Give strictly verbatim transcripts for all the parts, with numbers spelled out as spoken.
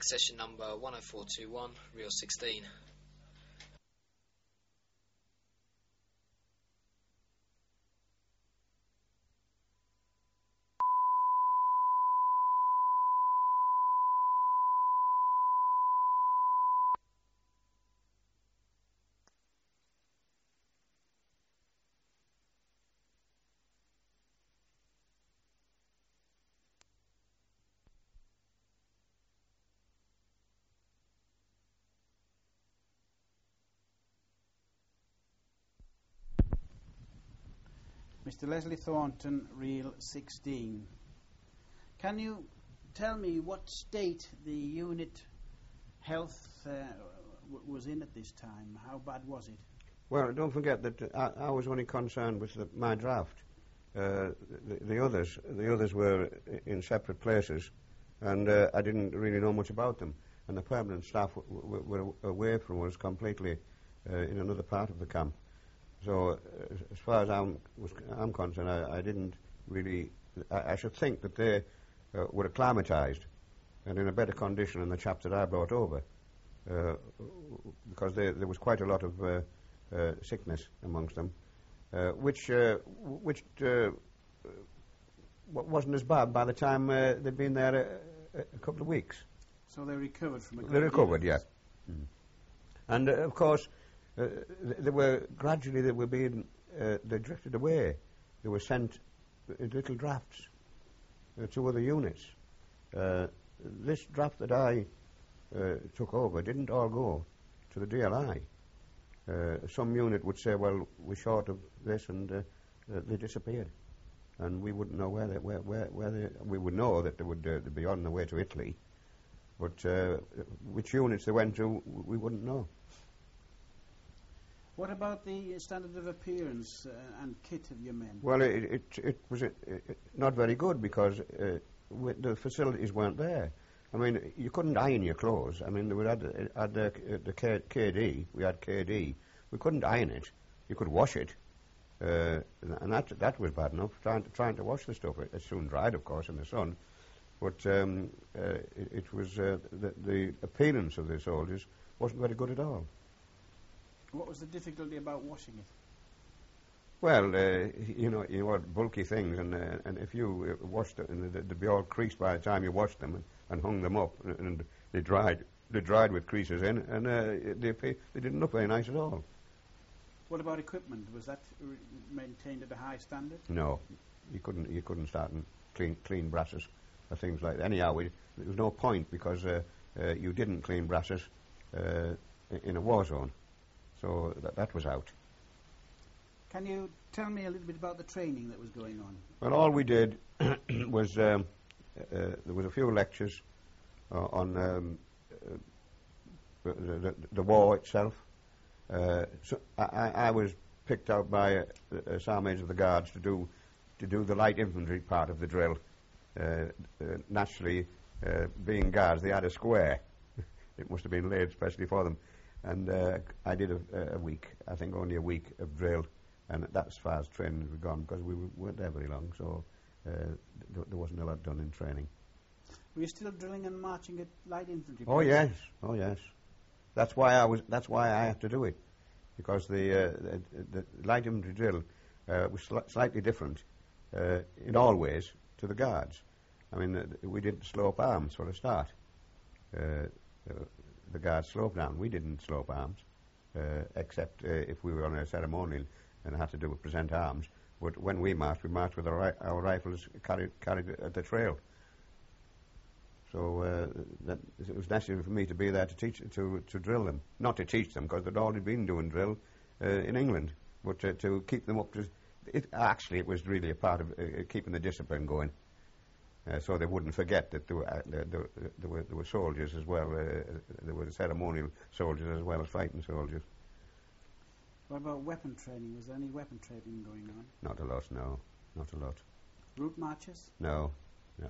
session number one oh four two one, reel sixteen. Mister Leslie Thornton, reel sixteen. Can you tell me what state the unit health uh, w- was in at this time? How bad was it? Well, don't forget that uh, I, I was only concerned with the, my draft. Uh, the, the others, the others were in separate places, and uh, I didn't really know much about them. And the permanent staff w- w- were away from us completely uh, in another part of the camp. So, uh, as far as I'm, was, I'm concerned, I, I didn't really. I, I should think that they uh, were acclimatised and in a better condition than the chaps that I brought over, uh, because they, there was quite a lot of uh, uh, sickness amongst them, uh, which uh, which uh, wasn't as bad by the time uh, they'd been there a, a couple of weeks. So they recovered from a They recovered, yeah. Mm. And uh, of course. Uh, they were gradually they were being uh, they drifted away. They were sent in little drafts uh, to other units. Uh, this draft that I uh, took over didn't all go to the D L I. Uh, some unit would say, "Well, we're short of this," and uh, uh, they disappeared, and we wouldn't know where they, where where, where they, we would know that they would uh, they'd be on their way to Italy, but uh, which units they went to, we wouldn't know. What about the standard of appearance uh, and kit of your men? Well, it it, it was uh, it, not very good because uh, w- the facilities weren't there. I mean, you couldn't iron your clothes. I mean, we had, had the, the K, KD, we had K D. We couldn't iron it. You could wash it, uh, and that that was bad enough. Trying to trying to wash the stuff, it, it soon dried, of course, in the sun. But um, uh, it, it was uh, the, the appearance of the soldiers wasn't very good at all. What was the difficulty about washing it? Well, uh, you know, you want bulky things, and uh, and if you uh, washed them, they'd be all creased by the time you washed them and, and hung them up, and, and they dried. They dried with creases in, and uh, they they didn't look very nice at all. What about equipment? Was that re- maintained at a high standard? No, you couldn't you couldn't start and clean clean brasses or things like that. Anyhow, we, there was no point because uh, uh, you didn't clean brasses uh, in a war zone. So that, that was out. Can you tell me a little bit about the training that was going on? Well, all we did was um, uh, there was a few lectures uh, on um, uh, the, the, the war itself. Uh, so I, I was picked out by uh, uh, Sergeant of the Guards to do to do the light infantry part of the drill. Uh, uh, naturally, uh, being guards, they had a square. It must have been laid especially for them. And uh, I did a, a week, I think only a week of drill, and that's as far as training had gone because we weren't there very long, so uh, th- there wasn't a lot done in training. Were you still drilling and marching at light infantry? Oh yes, oh yes. That's why I was. That's why I had to do it, because the uh, the, the light infantry drill uh, was sli- slightly different uh, in all ways to the guards. I mean, uh, we did slope arms for a start. Uh, uh, The guards sloped down. We didn't slope arms, uh, except uh, if we were on a ceremonial and had to do with present arms. But when we marched, we marched with our, ri- our rifles carried, carried at the trail. So uh, that, it was necessary for me to be there to teach, to to drill them, not to teach them because they'd already been doing drill uh, in England, but to, to keep them up to. It, actually, it was really a part of uh, keeping the discipline going. Uh, so they wouldn't forget that there were, uh, there, there, there, were, there were soldiers as well. Uh, there were ceremonial soldiers as well as fighting soldiers. What about weapon training? Was there any weapon training going on? Not a lot, no. Not a lot. Route marches? No, no.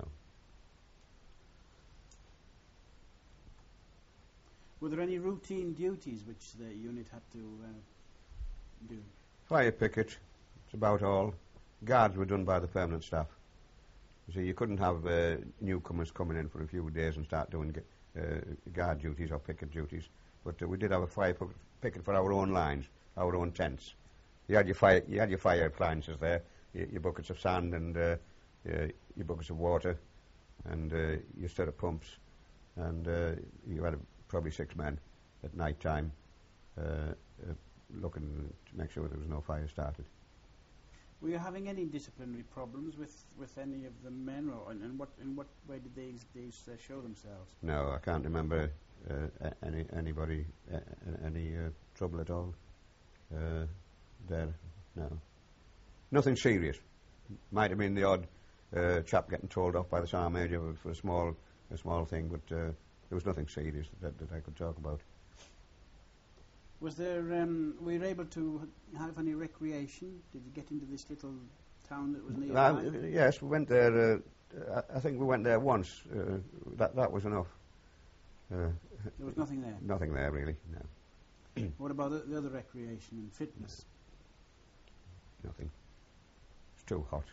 Were there any routine duties which the unit had to uh, do? Fire picket, it's about all. Guards were done by the permanent staff. You see, you couldn't have uh, newcomers coming in for a few days and start doing uh, guard duties or picket duties, but uh, we did have a fire pu- picket for our own lines, our own tents. You had your fire, you had your fire appliances there, your, your buckets of sand and uh, your, your buckets of water, and uh, your stirrup pumps, and uh, you had uh, probably six men at night time uh, uh, looking to make sure there was no fire started. Were you having any disciplinary problems with, with any of the men, or and, and what in what way did these these uh, show themselves? No, I can't remember uh, a- any anybody uh, any uh, trouble at all uh, there. No, nothing serious. Might have been the odd uh, chap getting told off by the sergeant major for a small a small thing, but uh, there was nothing serious that, that I could talk about. Was there? Um, were you able to have any recreation? Did you get into this little town that was nearby? Uh, yes, we went there. Uh, I, I think we went there once. Uh, that that was enough. Uh, There was nothing there. nothing there really. No, What about the, the other recreation and fitness? nothing. It's too hot.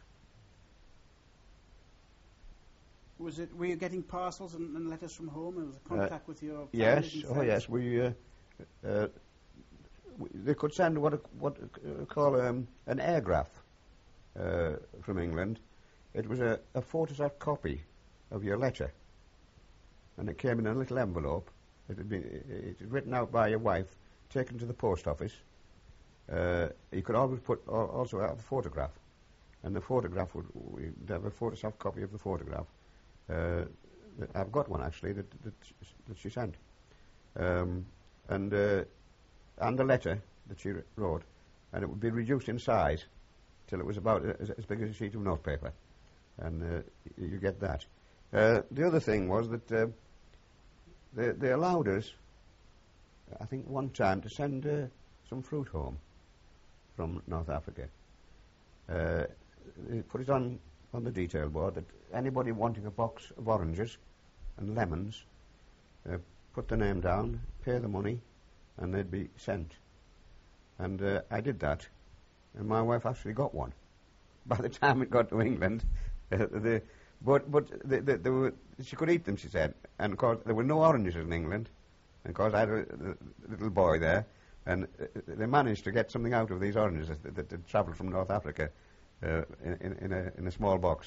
Was it? Were you getting parcels and, and letters from home? There was a contact with your Yes. families and Oh, friends? yes. We. Uh, uh, we they could send what a, what uh, call um, an airgraph uh, from England. It was a, a photostat copy of your letter, and it came in a little envelope. It had been it had written out by your wife, taken to the post office. Uh, you could always put al- also have a photograph, and the photograph would we'd have a photostat copy of the photograph. Uh, th- I've got one actually that that, sh- that she sent, um, and uh, and the letter that she r- wrote, and it would be reduced in size till it was about as, as big as a sheet of notepaper, and uh, y- you get that. Uh, the other thing was that uh, they they allowed us, I think one time, to send uh, some fruit home from North Africa. Uh, they put it on on the detail board that anybody wanting a box of oranges and lemons, uh, put the name down, pay the money, and they'd be sent. And uh, I did that, and my wife actually got one. By the time it got to England, uh, the, but but the, the, the were, she could eat them, she said. And of course there were no oranges in England. And of course I had a, a little boy there, and uh, they managed to get something out of these oranges that, that had travelled from North Africa uh, in, in, a, in a small box.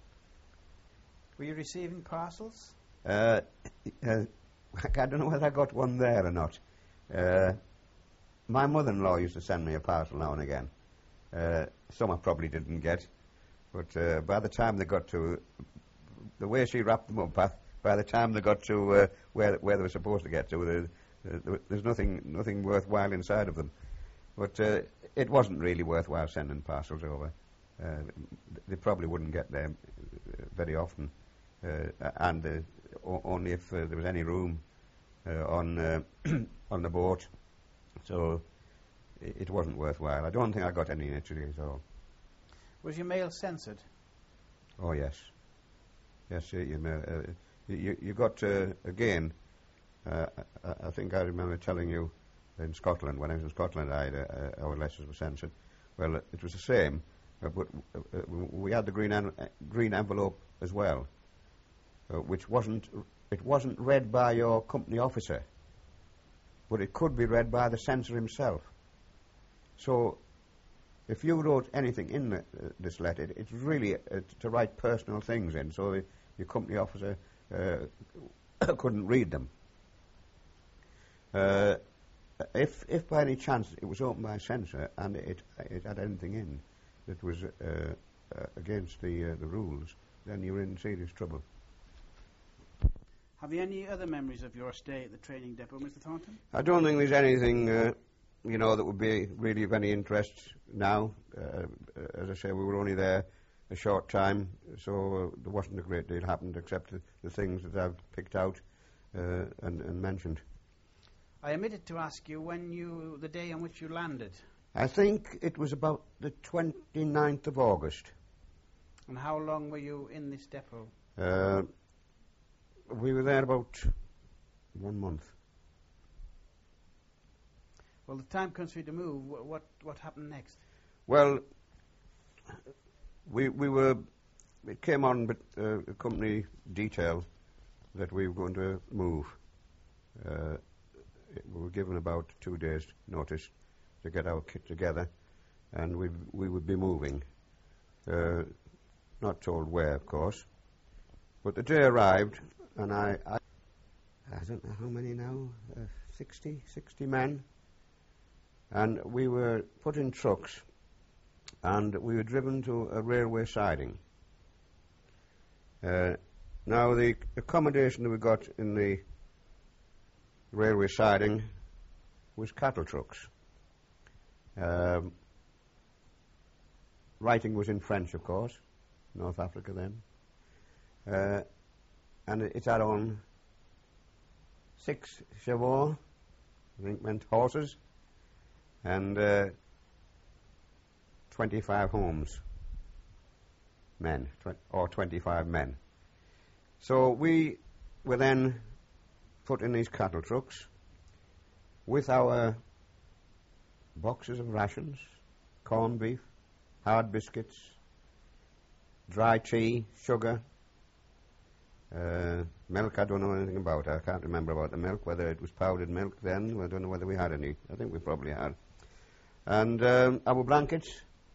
Were you receiving parcels? Uh, uh, I don't know whether I got one there or not. Uh, my mother-in-law used to send me a parcel now and again. Uh, some I probably didn't get, but uh, by the time they got to the way she wrapped them up, by, by the time they got to uh, where where they were supposed to get to, there, uh, there's nothing nothing worthwhile inside of them. But uh, it wasn't really worthwhile sending parcels over. Uh, they probably wouldn't get there very often, uh, and uh, o- only if uh, there was any room uh, on uh, on the boat. So it, it wasn't worthwhile. I don't think I got any in Italy at all. Was your mail censored? Oh yes, yes. Uh, you, know, uh, you, you got uh, again. Uh, I, I think I remember telling you in Scotland, when I was in Scotland, I had, uh, our letters were censored. Well, it was the same, uh, but uh, uh, we had the green en- green envelope as well, uh, which wasn't it wasn't read by your company officer, but it could be read by the censor himself. So, if you wrote anything in the, uh, this letter, it, it's really uh, to write personal things in, so the, your company officer uh, couldn't read them. Uh, if, if by any chance it was opened by a censor and it, it had anything in that was uh, uh, against the uh, the rules, then you're in serious trouble. Have you any other memories of your stay at the training depot, Mister Thornton? I don't think there's anything, uh, you know, that would be really of any interest now. Uh, as I say, we were only there a short time, so uh, there wasn't a great deal happened except the, the things that I've picked out uh, and, and mentioned. I omitted to ask you when you, the day on which you landed. I think it was about the twenty-ninth of August. And how long were you in this depot? Uh, we were there about one month. Well, the time comes for you to move. Wh- What what happened next? Well, we we were. It came on, but uh, a company detail that we were going to move. Uh, we were given about two days' notice to get our kit together, and we we would be moving. Uh, not told where, of course. But the day arrived, and I, I, I don't know how many now, uh, sixty, sixty men, and we were put in trucks, and we were driven to a railway siding. Uh, now, the accommodation that we got in the railway siding was cattle trucks. Um, writing was in French, of course, North Africa then. Uh, and it, it had on six chevaux, I think meant horses, and uh, twenty-five homes, men, tw- or twenty-five men. So we were then put in these cattle trucks with our boxes of rations, corned beef, hard biscuits, dry tea, sugar, uh, milk. I don't know anything about. I can't remember about the milk, whether it was powdered milk then. I don't know whether we had any. I think we probably had. And um, our blankets.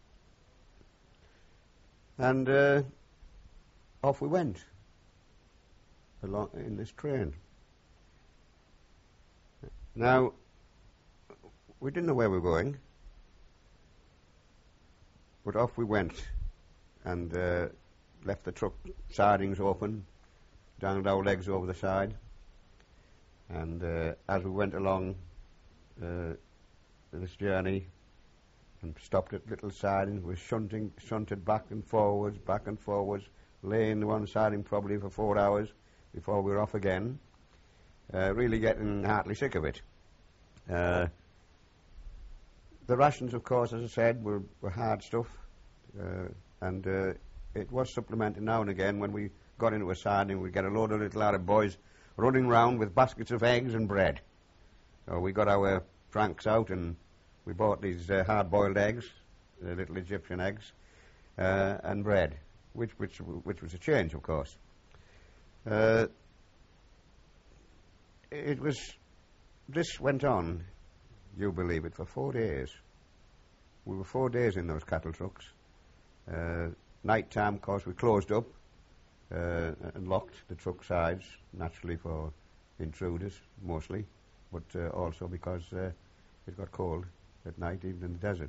And uh, off we went along in this train. Now, we didn't know where we were going, but off we went, and uh, left the truck sidings open, dangled our legs over the side, and uh, as we went along uh, this journey and stopped at little sidings, we were shunting, shunted back and forwards, back and forwards, laying one siding probably for four hours before we were off again, uh, really getting heartily sick of it. Uh, the rations, of course, as I said, were, were hard stuff, uh, and uh, it was supplemented now and again. When we got into a siding, we'd get a load of little Arab boys running round with baskets of eggs and bread. So we got our francs out and we bought these uh, hard-boiled eggs, the little Egyptian eggs, uh, and bread, which, which, which was a change, of course. Uh, it was, this went on, you believe it, for four days. We were four days in those cattle trucks. Uh, night time, of course, we closed up uh, and locked the truck sides, naturally for intruders, mostly, but uh, also because uh, it got cold at night, even in the desert.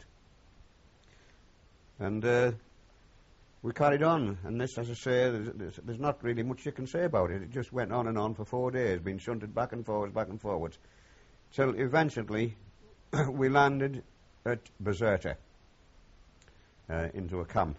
And uh, we carried on, and this, as I say, there's, there's, there's not really much you can say about it. It just went on and on for four days, being shunted back and forwards, back and forwards, till eventually we landed at Bizerta, uh, into a camp.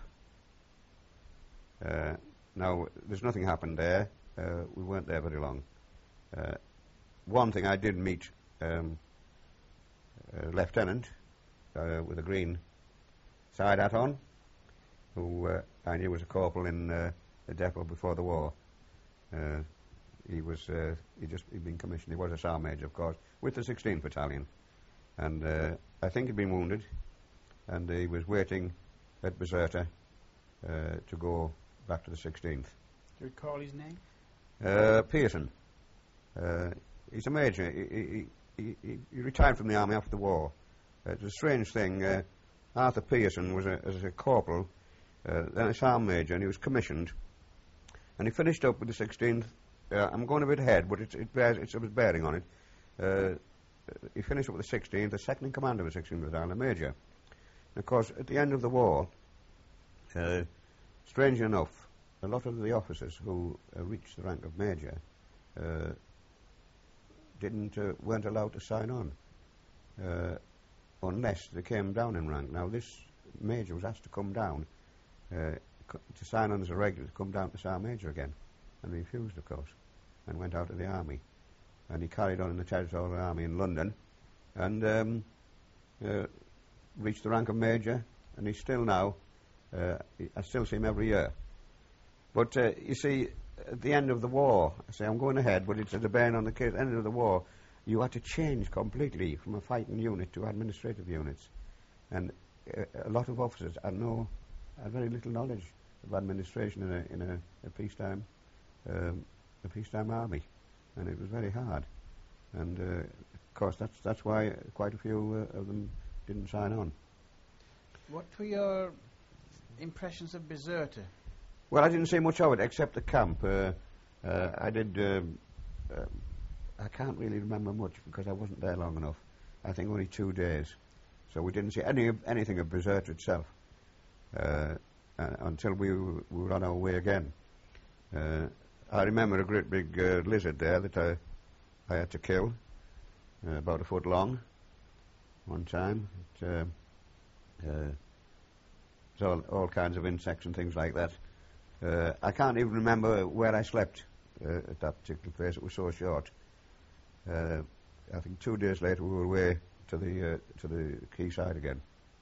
Uh, now, there's nothing happened there. Uh, we weren't there very long. Uh, one thing, I did meet um, a lieutenant uh, with a green side hat on, who uh, I knew was a corporal in uh, the depot before the war. Uh, he was, uh, he just, he'd been commissioned, he was a sergeant major, of course, with the sixteenth Battalion. And uh, I think he'd been wounded, and he was waiting at Bizerta uh, to go back to the sixteenth. Do you recall his name? Uh, Pearson. Uh, he's a major. He, he, he, he retired from the army after the war. Uh, it's a strange thing. Uh, Arthur Pearson was a, as a corporal, uh, then a sergeant major, and he was commissioned. And he finished up with the sixteenth. Uh, I'm going a bit ahead, but it, it bears, it's a bit bearing on it. Uh, he finished up with the sixteenth, the second in command of the sixteenth Battalion, a major. And of course, at the end of the war, uh, strangely enough, a lot of the officers who uh, reached the rank of major uh, didn't uh, weren't allowed to sign on uh, unless they came down in rank. Now, this major was asked to come down uh, co- to sign on as a regular, to come down to sergeant major again, and refused, of course, and went out of the army. And he carried on in the Territorial Army in London, and um, uh, reached the rank of major, and he's still now. Uh, I still see him every year. But uh, you see, at the end of the war, I say I'm going ahead, but it's at the bearing on the case. At the end of the war, you had to change completely from a fighting unit to administrative units, and uh, a lot of officers had no, had very little knowledge of administration in a in a, a peacetime um, the peacetime army, and it was very hard. And uh, of course, that's that's why quite a few uh, of them didn't sign on. What were your impressions of Bizerta? Well, I didn't see much of it except the camp. Uh, uh, I did. Um, uh, I can't really remember much because I wasn't there long enough. I think only two days, so we didn't see any of, anything of Bizerta itself uh, uh, until we, w- we were on our way again. Uh, I remember a great big uh, lizard there that I I had to kill, uh, about a foot long. One time, it, uh, uh, it's all all kinds of insects and things like that. Uh, I can't even remember where I slept uh, at that particular place. It was so short. Uh, I think two days later we were away to the uh, to the quayside again.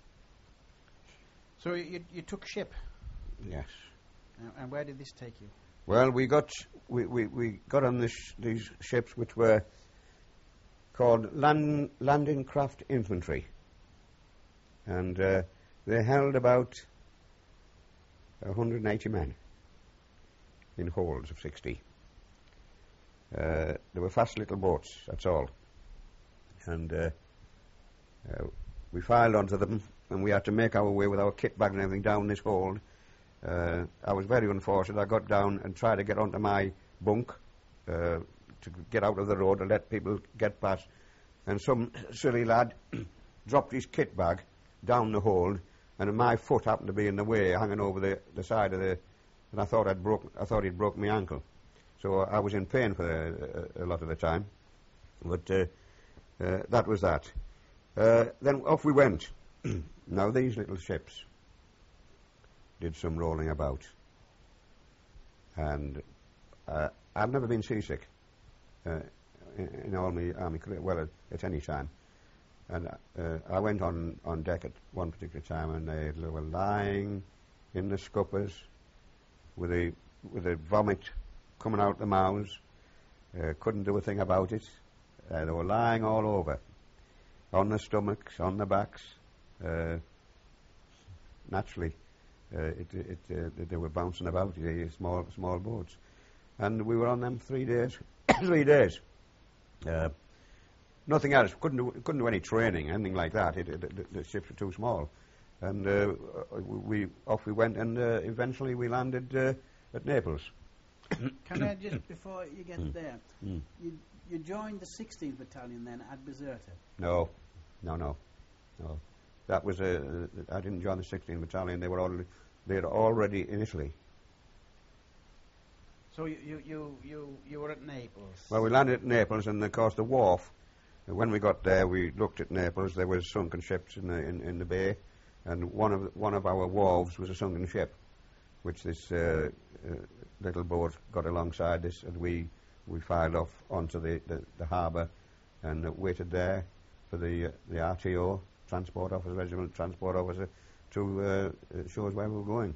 So you, you took ship, Yes. uh, and where did this take you? Well, we got we, we, we got on this these ships which were called land, landing craft infantry, and uh, they held about one hundred eighty men in holds of sixty. Uh, they were fast little boats, that's all. And uh, uh, we filed onto them, and we had to make our way with our kit bag and everything down this hold. Uh, I was very unfortunate. I got down and tried to get onto my bunk uh, to get out of the road and let people get past. And some silly lad dropped his kit bag down the hold, and my foot happened to be in the way, hanging over the, the side of the. And I thought I'd broke. I thought he'd broke my ankle, so I was in pain for a, a, a lot of the time. But uh, uh, that was that. Uh, then off we went. Now these little ships did some rolling about, and uh, I've never been seasick uh, in, in all my army career, well, at, at any time. And uh, I went on, on deck at one particular time, and they, they were lying in the scuppers with a with a vomit coming out the mouths. Uh, couldn't do a thing about it. Uh, they were lying all over, on the stomachs, on the backs. Uh, naturally, uh, it, it, uh, they were bouncing about, the small small boats, and we were on them three days. three days. Uh, nothing else. Couldn't do couldn't do any training, anything like that. It, it, the, the ships were too small, and uh, we off we went, and uh, eventually we landed uh, at Naples. Can I just, before you get Mm. there, Mm. you, you joined the sixteenth Battalion then at Bizerta? No, no, no, no. That was a. I didn't join the sixteenth Battalion. They were already. They were already in Italy. So you, you, you, you, you were at Naples? Well, we landed at Naples, and of course the wharf. When we got there, we looked at Naples. There was sunken ships in the in, in the bay, and one of one of our wharves was a sunken ship, which this uh, uh, little boat got alongside this, and we we filed off onto the the, the harbour, and uh, waited there for the uh, the R T O, Transport Officer, Regiment Transport Officer, to uh, show us where we were going.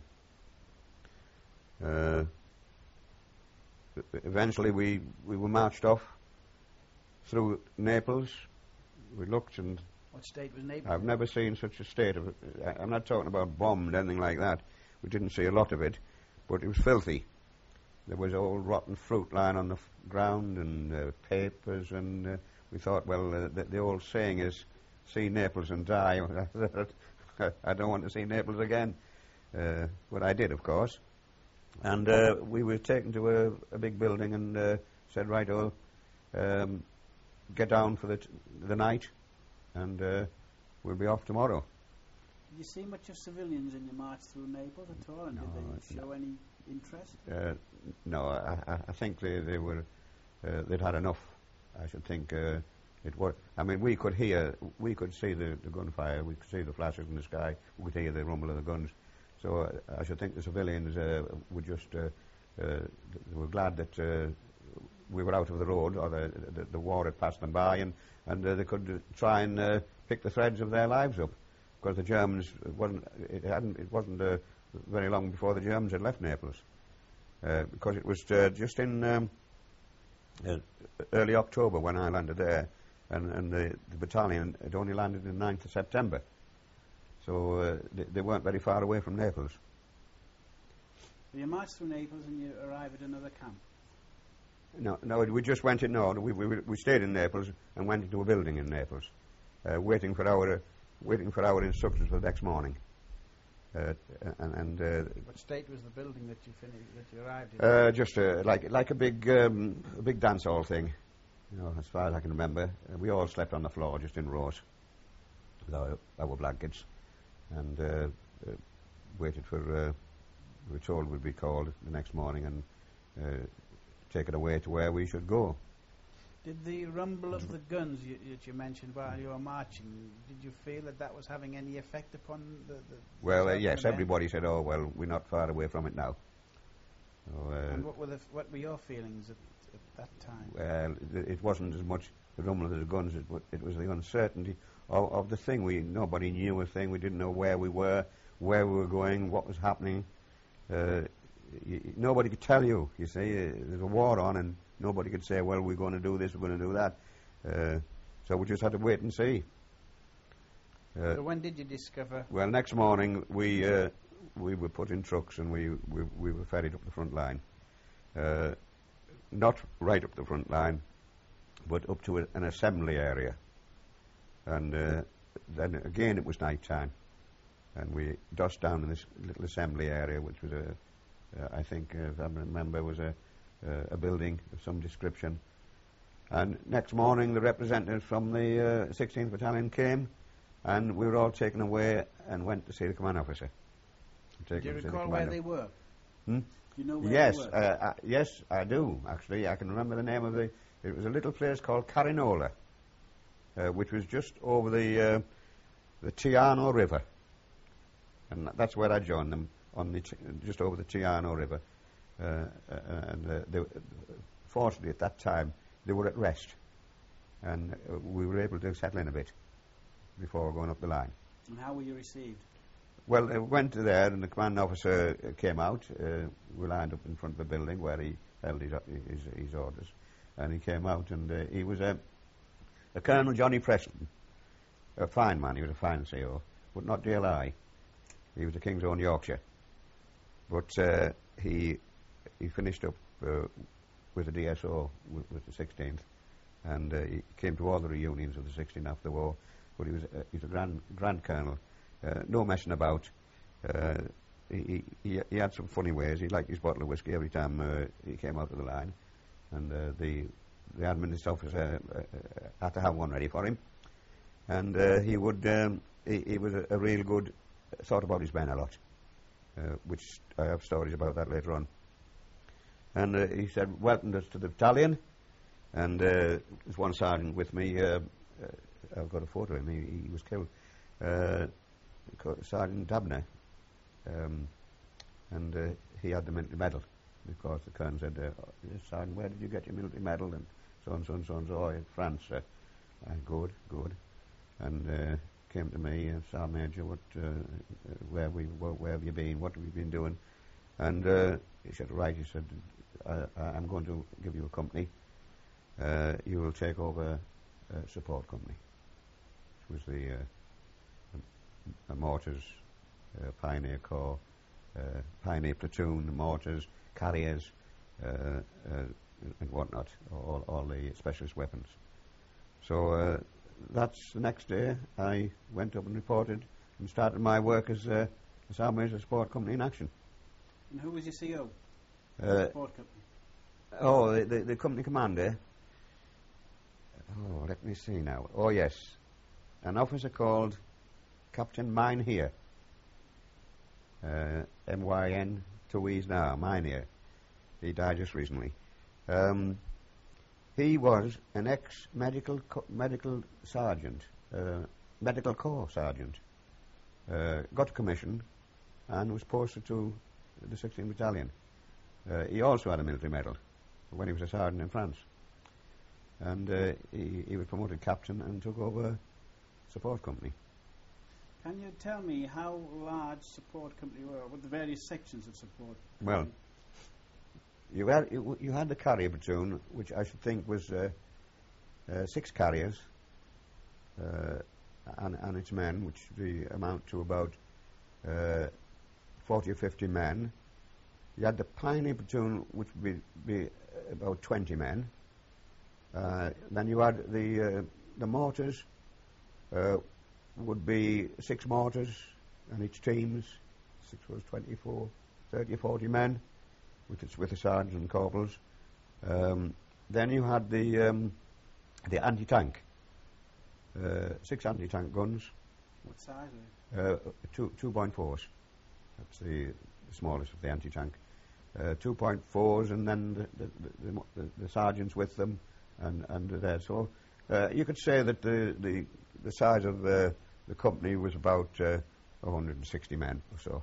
Uh, eventually, we we were marched off through Naples. We looked, and What state was Naples? I've never seen such a state of. I- I'm not talking about bombed, anything like that. We didn't see a lot of it, but it was filthy. There was old rotten fruit lying on the f- ground, and uh, papers, and uh, we thought, well, uh, the, the old saying is, "See Naples and die." I don't want to see Naples again, uh, but I did, of course. And uh, we were taken to a, a big building and uh, said, "Right, oh, um, get down for the t- the night, and uh, we'll be off tomorrow." Did you see much of civilians in your march through Naples at all, and No, did they show no. any interest? Uh, no, I, I, I think they, they were uh, they'd had enough. I should think uh, it was. I mean, we could hear, we could see the, the gunfire, we could see the flashes in the sky, we could hear the rumble of the guns. So uh, I should think the civilians uh, were just uh, uh, they were glad that uh, we were out of the road, or the the, the war had passed them by, and and uh, they could uh, try and uh, pick the threads of their lives up, because the Germans it wasn't it hadn't it wasn't uh, very long before the Germans had left Naples, uh, because it was uh, just in um, uh, early October when I landed there, and, and the, the battalion had only landed on the ninth of September, so uh, they, they weren't very far away from Naples. So you march through Naples and you arrive at another camp. No, no, we just went in. No, we we we stayed in Naples and went into a building in Naples, uh, waiting for our uh, waiting for our instructions for the next morning. Uh, and and uh, What state was the building that you finished, that you arrived in? uh, just uh, like like a big um, a big dance hall thing, you know, as far as I can remember. Uh, we all slept on the floor, just in rows, with our, our blankets, and uh, uh, waited for. Uh, we were told we'd be called the next morning and uh, taken away to where we should go. Did the rumble of the guns you, that you mentioned while you were marching, did you feel that that was having any effect upon the... the Well, uh, the yes, men? everybody said, oh, well, we're not far away from it now. So, uh, And what were, the, f- what were your feelings at, at that time? well, it, it wasn't as much the rumble of the guns, it, wa- it was the uncertainty of, of the thing. We Nobody knew a thing. We didn't know where we were, where we were going, what was happening. Uh, y- y- nobody could tell you, you see. Uh, there's a war on and nobody could say, well, we're going to do this, we're going to do that. Uh, so we just had to wait and see. Uh, So when did you discover... well, next morning we uh, we were put in trucks and we, we, we were ferried up the front line. Uh, not right up the front line, but up to a, an assembly area. And uh, then again it was night time. And we dosed down in this little assembly area, which was a, uh, I think, uh, if I remember, was a, uh, a building of some description. And next morning, the representatives from the uh, sixteenth Battalion came, and we were all taken away and went to see the command officer. Do you Taken to see the recall where commander. they were? Hmm? Do you know where Yes, they were? uh, uh, yes, I do, actually. I can remember the name of the... It was a little place called Carinola, uh, which was just over the uh, the Tiano River. And that's where I joined them, on the Ti- just over the Tiano River. Uh, uh, and uh, they, fortunately, at that time, they were at rest. And uh, we were able to settle in a bit before going up the line. And how were you received? Well, I went there, and the commanding officer uh, came out. Uh, we lined up in front of the building where he held his, his, his orders. And he came out, and uh, he was a, a Colonel Johnny Preston, a fine man. He was a fine C O, but not D L I. He was the King's Own Yorkshire. But uh, he he finished up uh, with the D S O, with, with the sixteenth, and uh, he came to all the reunions of the sixteenth after the war. But he was uh, he was a grand grand colonel, uh, no messing about. Uh, he, he he had some funny ways. He liked his bottle of whiskey every time uh, he came out of the line, and uh, the the admin officer uh, uh, had to have one ready for him. And uh, he would um, he, he was a, a real good thought about his men a lot, uh, which I have stories about that later on. And uh, he said, welcomed us to the battalion, and uh, there's one sergeant with me. Uh, uh, I've got a photo of him. He, he was killed. Uh, Sergeant Dabner, um, and uh, he had the military medal. Of course, the colonel said, uh, Sergeant, where did you get your military medal? And so and so and so and so. Oh, in France, sir. Uh, good, good. And uh, came to me, uh, Sergeant Major, what, uh, where we, where, where have you been? What have you been doing? And uh, he said, right. He said, I, I'm going to give you a company. Uh, you will take over a support company, which was the uh, a, a mortars, uh, Pioneer Corps, uh, Pioneer Platoon, mortars, carriers, uh, uh, and whatnot, all, all the specialist weapons. So uh, that's the next day. I went up and reported and started my work as uh, a Sergeant Major Support Company in action. And who was your C O? Uh, Support company. Oh, the, the, the company commander. Oh, let me see now. Oh, yes. An officer called Captain Mynheer. Uh, M Y N, two E's now, Mynheer. He died just recently. Um, he was an ex-medical co- medical sergeant, uh, medical corps sergeant. Uh, got a commission and was posted to the sixteenth Battalion. Uh, he also had a military medal when he was a sergeant in France. And uh, he, he was promoted captain and took over support company. Can you tell me how large support company were, what the various sections of support? Well, you had you, you had the carrier platoon, which I should think was uh, uh, six carriers uh, and, and its men, which the amount to about uh, forty or fifty men. You had the pioneer platoon, which would be, be about twenty men. Uh, then you had the uh, the mortars. Uh, would be six mortars, and each teams six was twenty-four, thirty or forty men, with its with the sergeants and corporals. Um, then you had the um, the anti-tank, uh, six anti-tank guns. What size are they? Uh, two two point fours. That's the, the smallest of the anti-tank. Uh, two point fours, and then the the, the, the the sergeants with them, and and there. So uh, you could say that the the the size of the the company was about uh, one hundred sixty men or so.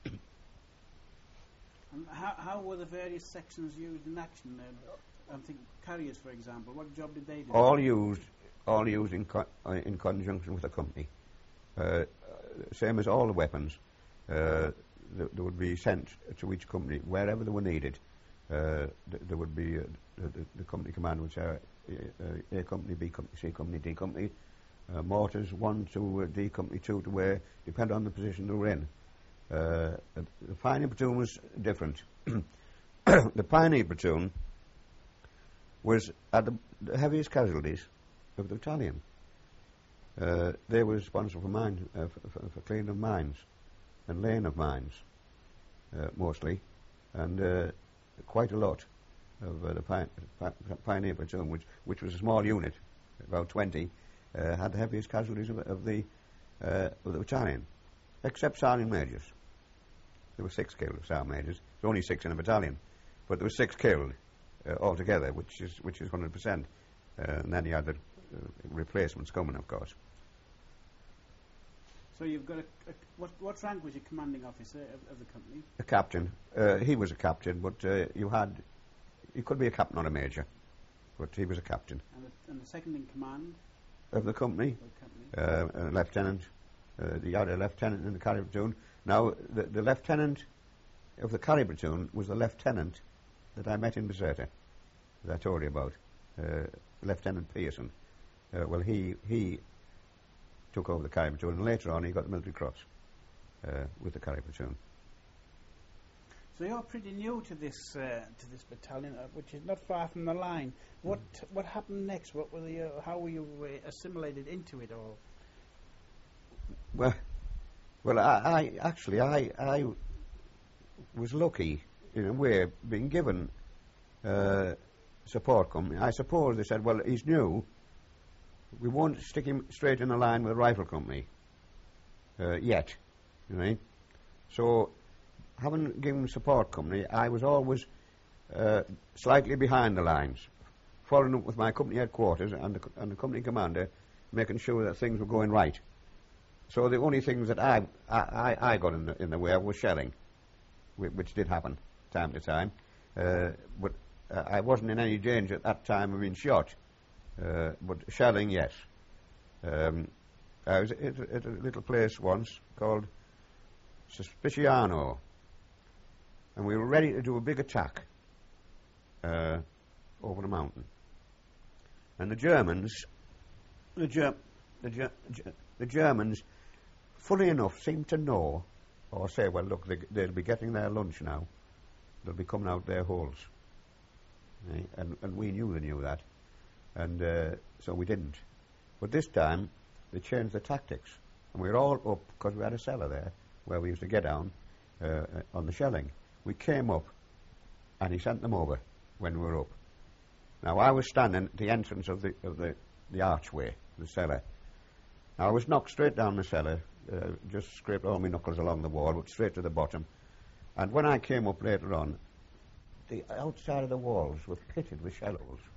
And how, how were the various sections used in action? Uh, I'm thinking carriers, for example. What job did they do? All used, all used in co- uh, in conjunction with the company. Uh, same as all the weapons. Uh, th- they would be sent to each company wherever they were needed. Uh, th- there would be uh, the, the company commander would say uh, A company, B company, C company, D company. Uh, mortars one to uh, D company, two to where, depend on the position they were in. Uh, the pioneer platoon was different. The pioneer platoon was at the, the heaviest casualties of the battalion. Uh, they were responsible for mine, uh, for, for, for cleaning of mines and laying of mines, uh, mostly, and uh, quite a lot of uh, the pi- pi- pioneer platoon, which, which was a small unit, about twenty, uh, had the heaviest casualties of, of the uh, of the battalion, except sergeant majors. There were six killed sergeant majors. There were only six in a battalion, but there were six killed uh, altogether, which is which is one hundred percent. Uh, and then you had the uh, replacements coming, of course. So you've got a, a what what rank was your commanding officer of, of the company? A captain. Uh, he was a captain, but uh, you had he could be a captain or a major, but he was a captain. And the, and the second in command of the company, of the company. Uh, a lieutenant. Uh, you had a lieutenant in the carry platoon. Now, the, the lieutenant of the carry platoon was the lieutenant that I met in Bizerta, that I told you about, uh, Lieutenant Pearson. Uh, well, he he took over the carry platoon, and later on he got the Military Cross uh, with the carry platoon. So you're pretty new to this uh, to this battalion, uh, which is not far from the line. What mm. what happened next? What were the uh, how were you uh, assimilated into it all? Well, well, I, I actually I I was lucky in a way, being given uh, support company. I suppose they said, well, he's new. We won't stick him straight in a line with a rifle company uh, yet, you know. So, having given support company, I was always uh, slightly behind the lines, following up with my company headquarters and the, and the company commander, making sure that things were going right. So the only things that I I, I got in the, in the way of was shelling, which, which did happen time to time. Uh, but uh, I wasn't in any danger at that time of being shot. Uh, but shelling, yes. Um, I was at, at a little place once called Suspiciano, and we were ready to do a big attack uh, over the mountain. And the Germans, the, Ger- the, Ger- Ger- the Germans, fully enough, seemed to know, or say, well, look, they, they'll be getting their lunch now. They'll be coming out their holes. Right? And, and we knew they knew that. And uh, so we didn't. But this time, they changed the tactics. And we were all up, because we had a cellar there, where we used to get down uh, on the shelling. We came up, and he sent them over when we were up. Now, I was standing at the entrance of the of the, the archway, the cellar. Now, I was knocked straight down the cellar, uh, just scraped all my knuckles along the wall, but straight to the bottom. And when I came up later on, the outside of the walls were pitted with shell holes.